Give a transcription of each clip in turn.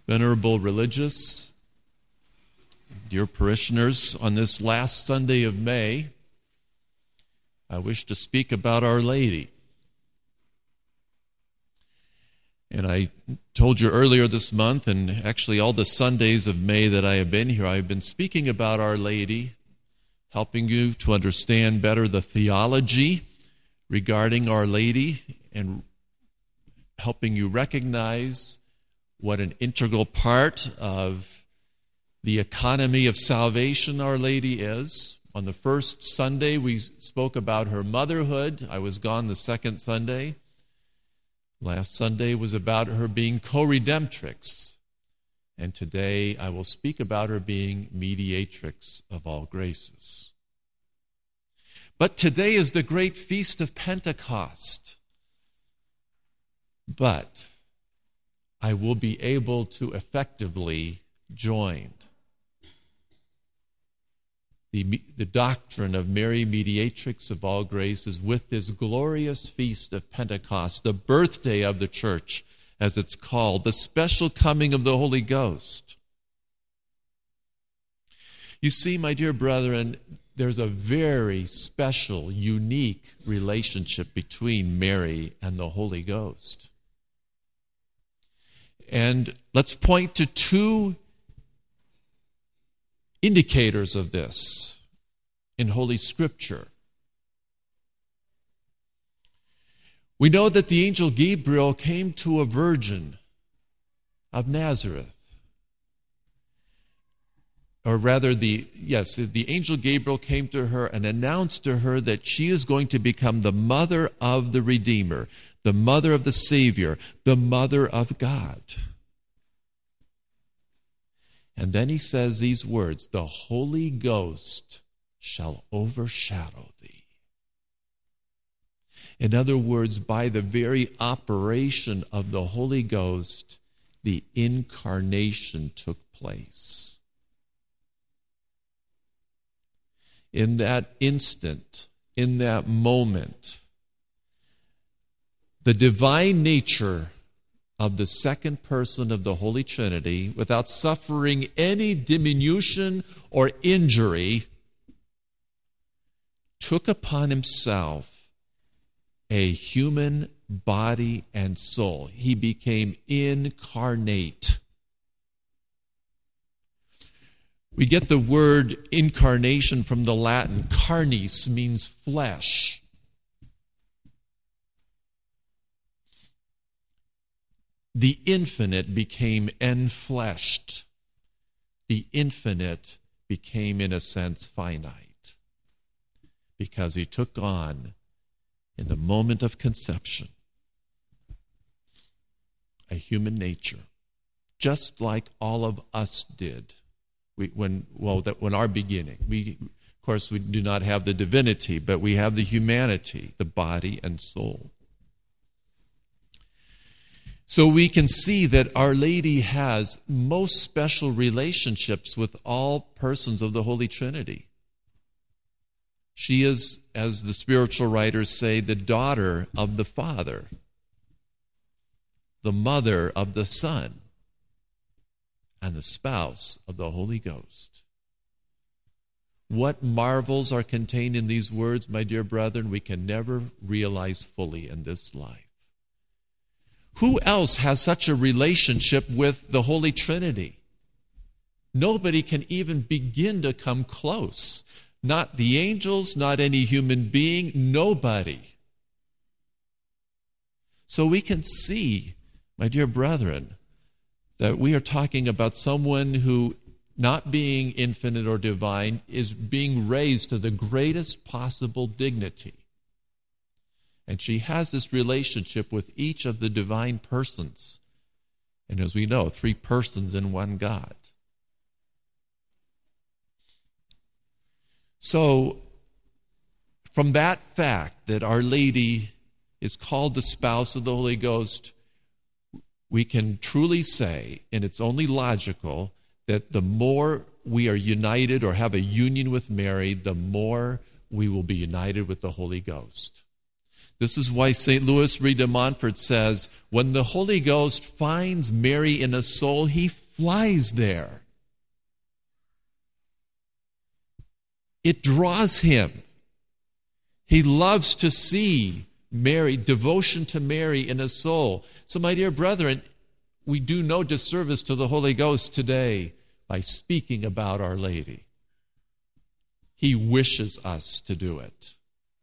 Venerable religious, dear parishioners, on this last Sunday of May, I wish to speak about Our Lady. And I told you earlier this month, and actually all the Sundays of May that I have been here, I've been speaking about Our Lady, helping you to understand better the theology regarding Our Lady and helping you recognize what an integral part of the economy of salvation Our Lady is. On the first Sunday, we spoke about her motherhood. I was gone the second Sunday. Last Sunday was about her being co-redemptrix. And today I will speak about her being mediatrix of all graces. But today is the great feast of Pentecost. But I will be able to effectively join the doctrine of Mary, mediatrix of all graces, with this glorious feast of Pentecost, the birthday of the church, as it's called, the special coming of the Holy Ghost. You see, my dear brethren, there's a very special, unique relationship between Mary and the Holy Ghost. And let's point to two indicators of this in Holy Scripture. We know that the angel Gabriel came to a virgin of Nazareth. Or rather, the angel Gabriel came to her and announced to her that she is going to become the mother of the Redeemer, the mother of the Savior, the mother of God. And then he says these words, "The Holy Ghost shall overshadow thee." In other words, by the very operation of the Holy Ghost, the incarnation took place. In that instant, in that moment, the divine nature of the second person of the Holy Trinity, without suffering any diminution or injury, took upon himself a human body and soul. He became incarnate. We get the word incarnation from the Latin. Carnis means flesh. The infinite became enfleshed. The infinite became, in a sense, finite, because he took on, in the moment of conception, a human nature, just like all of us did. When our beginning, of course, we do not have the divinity, but we have the humanity, the body and soul. So we can see that Our Lady has most special relationships with all persons of the Holy Trinity. She is, as the spiritual writers say, the daughter of the Father, the mother of the Son, and the spouse of the Holy Ghost. What marvels are contained in these words, my dear brethren, we can never realize fully in this life. Who else has such a relationship with the Holy Trinity? Nobody can even begin to come close. Not the angels, not any human being, nobody. So we can see, my dear brethren, that we are talking about someone who, not being infinite or divine, is being raised to the greatest possible dignity. And she has this relationship with each of the divine persons. And as we know, 3 persons in one God. So, from that fact that Our Lady is called the spouse of the Holy Ghost, we can truly say, and it's only logical, that the more we are united or have a union with Mary, the more we will be united with the Holy Ghost. This is why St. Louis Marie de Montfort says, when the Holy Ghost finds Mary in a soul, he flies there. It draws him. He loves to see Mary, devotion to Mary in a soul. So, my dear brethren, we do no disservice to the Holy Ghost today by speaking about Our Lady. He wishes us to do it.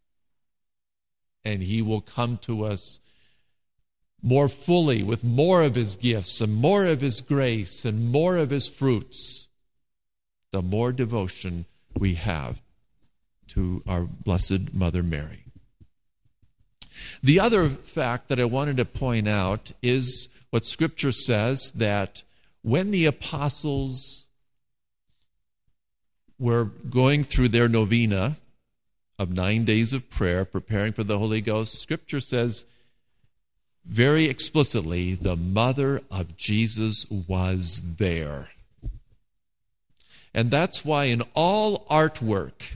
And he will come to us more fully with more of his gifts and more of his grace and more of his fruits, the more devotion we have to our Blessed Mother Mary. The other fact that I wanted to point out is what Scripture says, that when the apostles were going through their novena of 9 days of prayer, preparing for the Holy Ghost, Scripture says very explicitly, the mother of Jesus was there. And that's why in all artwork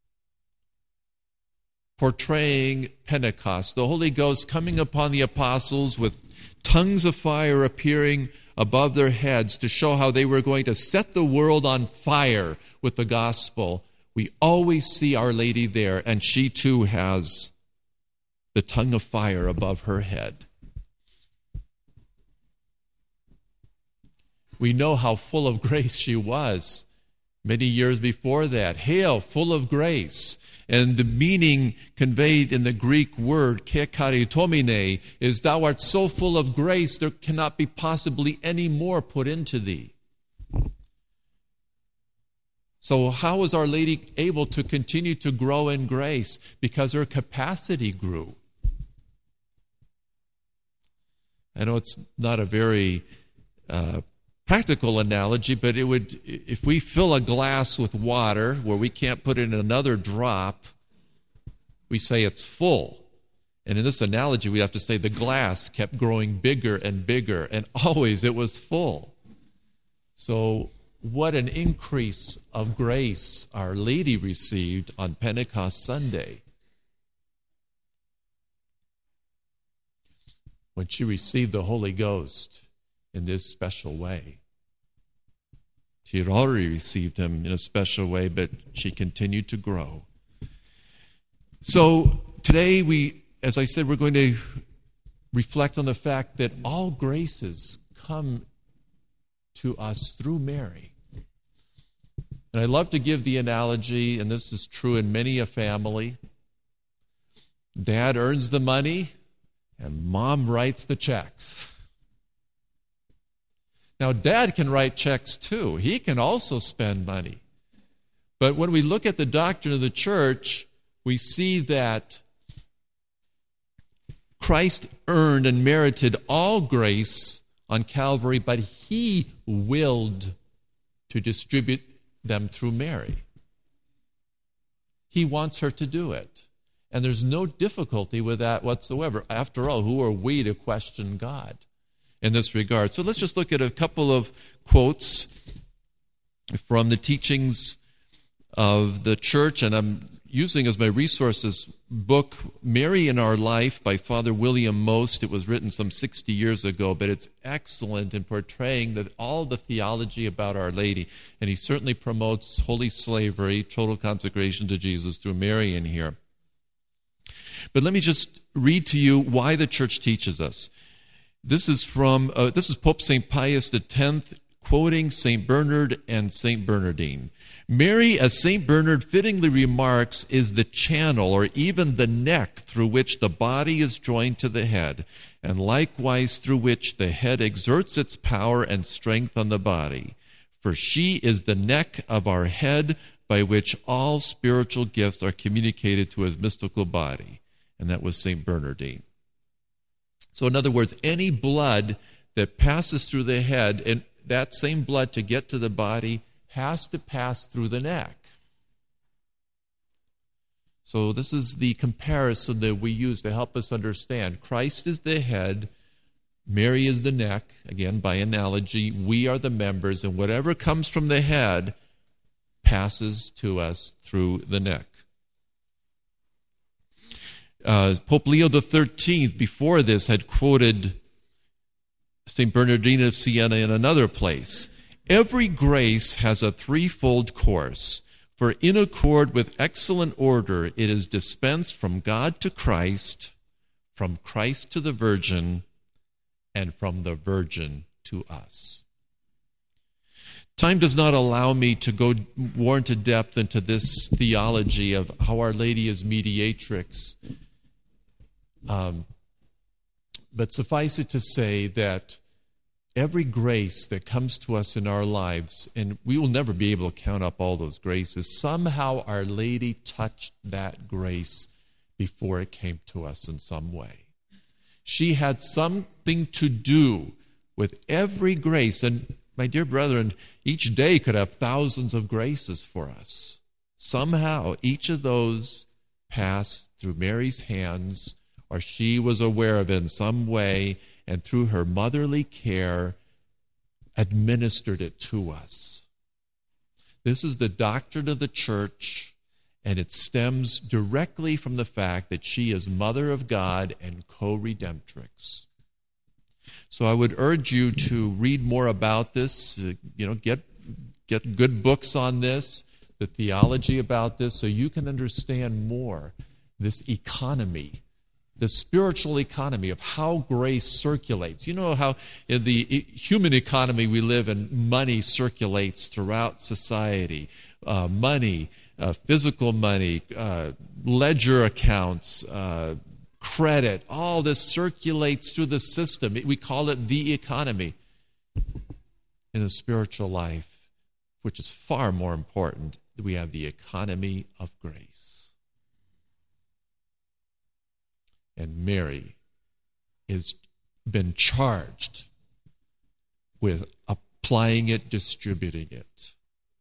portraying Pentecost, the Holy Ghost coming upon the apostles with tongues of fire appearing above their heads to show how they were going to set the world on fire with the gospel, we always see Our Lady there, and she too has the tongue of fire above her head. We know how full of grace she was many years before that. Hail, full of grace. And the meaning conveyed in the Greek word, ke charitomene, is thou art so full of grace, there cannot be possibly any more put into thee. So how was Our Lady able to continue to grow in grace? Because her capacity grew. I know it's not a very practical analogy, but it would, if we fill a glass with water where we can't put in another drop, we say it's full. And in this analogy, we have to say the glass kept growing bigger and bigger, and always it was full. So what an increase of grace Our Lady received on Pentecost Sunday, when she received the Holy Ghost in this special way. She had already received him in a special way, but she continued to grow. So today as I said, we're going to reflect on the fact that all graces come to us through Mary. And I love to give the analogy, and this is true in many a family. Dad earns the money, and Mom writes the checks. Now, Dad can write checks too. He can also spend money. But when we look at the doctrine of the church, we see that Christ earned and merited all grace on Calvary, but he willed to distribute them through Mary. He wants her to do it. And there's no difficulty with that whatsoever. After all, who are we to question God in this regard? So let's just look at a couple of quotes from the teachings of the church, and I'm using as my resources book Mary in Our Life by Father William Most. It was written some 60 years ago, but it's excellent in portraying all the theology about Our Lady. And he certainly promotes holy slavery, total consecration to Jesus through Mary in here. But let me just read to you why the church teaches us. This is Pope St. Pius X, quoting St. Bernard and St. Bernardine. Mary, as St. Bernard fittingly remarks, is the channel or even the neck through which the body is joined to the head, and likewise through which the head exerts its power and strength on the body. For she is the neck of our head by which all spiritual gifts are communicated to his mystical body. And that was St. Bernardine. So in other words, any blood that passes through the head, and that same blood to get to the body has to pass through the neck. So this is the comparison that we use to help us understand. Christ is the head, Mary is the neck. Again, by analogy, we are the members, and whatever comes from the head passes to us through the neck. Pope Leo XIII, before this, had quoted St. Bernardine of Siena in another place. Every grace has a threefold course, for in accord with excellent order it is dispensed from God to Christ, from Christ to the Virgin, and from the Virgin to us. Time does not allow me to go more into depth into this theology of how Our Lady is mediatrix. But suffice it to say that every grace that comes to us in our lives, and we will never be able to count up all those graces, somehow Our Lady touched that grace before it came to us in some way. She had something to do with every grace. And my dear brethren, each day could have thousands of graces for us. Somehow each of those passed through Mary's hands, or she was aware of it in some way, and through her motherly care, administered it to us. This is the doctrine of the Church, and it stems directly from the fact that she is Mother of God and co-redemptrix. So I would urge you to read more about this, get good books on this, the theology about this, so you can understand more this economy, the spiritual economy of how grace circulates. You know how in the human economy we live in, money circulates throughout society. Money, physical money, ledger accounts, credit, all this circulates through the system. We call it the economy. In the spiritual life, which is far more important, we have the economy of grace. And Mary has been charged with applying it, distributing it.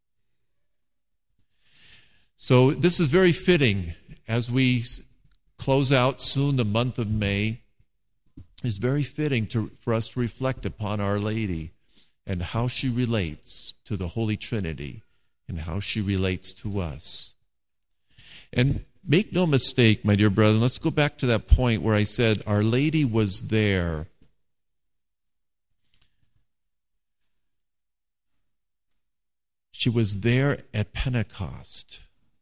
So this is very fitting as we close out soon the month of May. It's very fitting for us to reflect upon Our Lady and how she relates to the Holy Trinity and how she relates to us. And make no mistake, my dear brethren, let's go back to that point where I said Our Lady was there. She was there at Pentecost.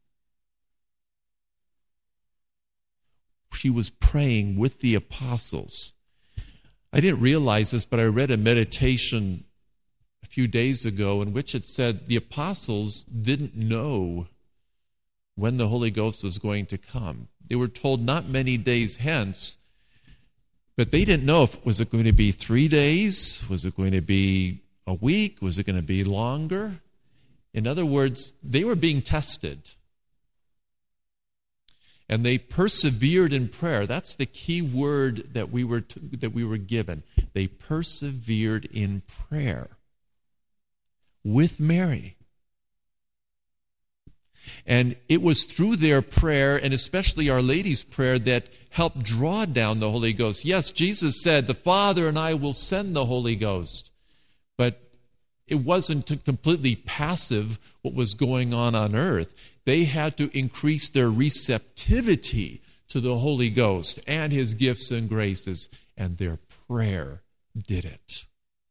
She was praying with the apostles. I didn't realize this, but I read a meditation a few days ago in which it said the apostles didn't know when the Holy Ghost was going to come. They were told not many days hence, but they didn't know was it going to be 3 days? Was it going to be a week? Was it going to be longer? In other words, they were being tested. And they persevered in prayer. That's the key word that we were given. They persevered in prayer with Mary. And it was through their prayer, and especially Our Lady's prayer, that helped draw down the Holy Ghost. Yes, Jesus said, the Father and I will send the Holy Ghost. But it wasn't completely passive what was going on earth. They had to increase their receptivity to the Holy Ghost and His gifts and graces, and their prayer did it.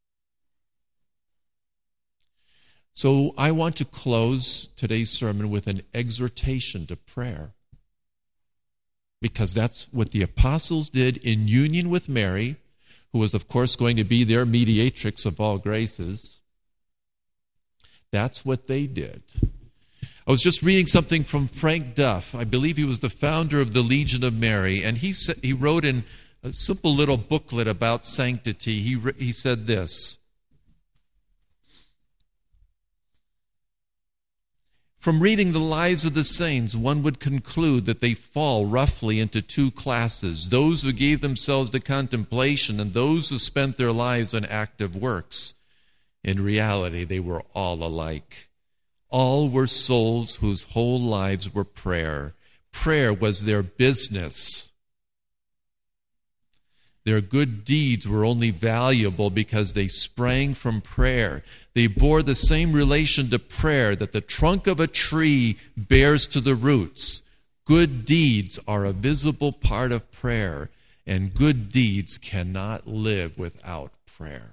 So I want to close today's sermon with an exhortation to prayer, because that's what the apostles did in union with Mary, who was, of course, going to be their mediatrix of all graces. That's what they did. I was just reading something from Frank Duff. I believe he was the founder of the Legion of Mary, and he wrote in a simple little booklet about sanctity. He said this: from reading the lives of the saints, one would conclude that they fall roughly into two classes: those who gave themselves to contemplation and those who spent their lives on active works. In reality, they were all alike. All were souls whose whole lives were prayer. Prayer was their business. Their good deeds were only valuable because they sprang from prayer. They bore the same relation to prayer that the trunk of a tree bears to the roots. Good deeds are a visible part of prayer, and good deeds cannot live without prayer.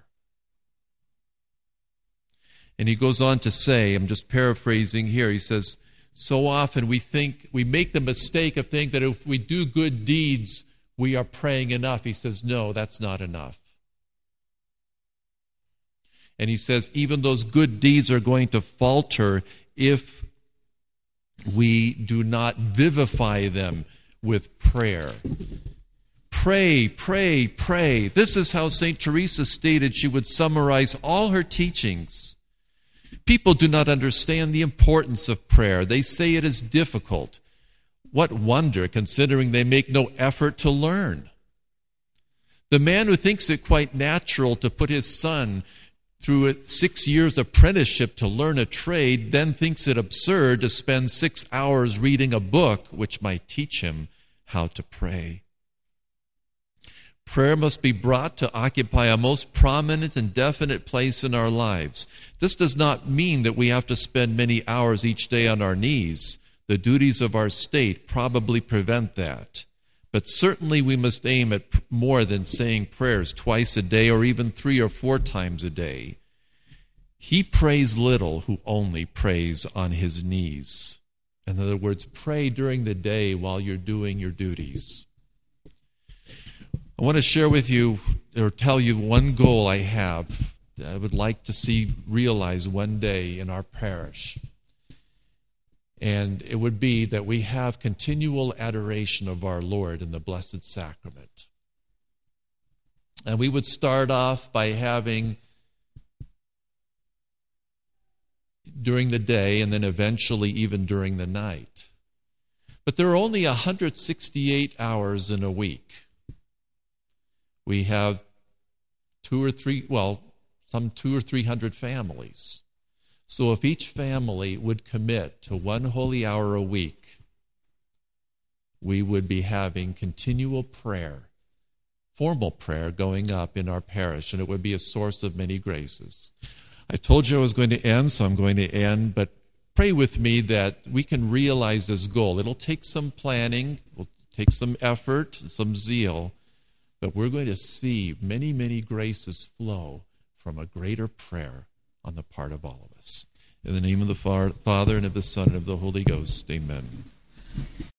And he goes on to say, I'm just paraphrasing here, he says, so often we make the mistake of thinking that if we do good deeds, we are praying enough. He says, no, that's not enough. And he says, even those good deeds are going to falter if we do not vivify them with prayer. Pray, pray, pray. This is how St. Teresa stated she would summarize all her teachings. People do not understand the importance of prayer. They say it is difficult. What wonder, considering they make no effort to learn. The man who thinks it quite natural to put his son through a 6 years apprenticeship to learn a trade, then thinks it absurd to spend 6 hours reading a book which might teach him how to pray. Prayer must be brought to occupy a most prominent and definite place in our lives. This does not mean that we have to spend many hours each day on our knees. The duties of our state probably prevent that. But certainly we must aim at more than saying prayers twice a day or even 3 or 4 times a day. He prays little who only prays on his knees. In other words, pray during the day while you're doing your duties. I want to share with you or tell you one goal I have that I would like to see realized one day in our parish. And it would be that we have continual adoration of our Lord in the Blessed Sacrament. And we would start off by having during the day and then eventually even during the night. But there are only 168 hours in a week. We have 200 or 300 families. So if each family would commit to 1 holy hour a week, we would be having continual prayer, formal prayer going up in our parish, and it would be a source of many graces. I told you I was going to end, so I'm going to end, but pray with me that we can realize this goal. It'll take some planning, it'll take some effort, some zeal, but we're going to see many, many graces flow from a greater prayer on the part of all of us. In the name of the Father, and of the Son, and of the Holy Ghost, amen.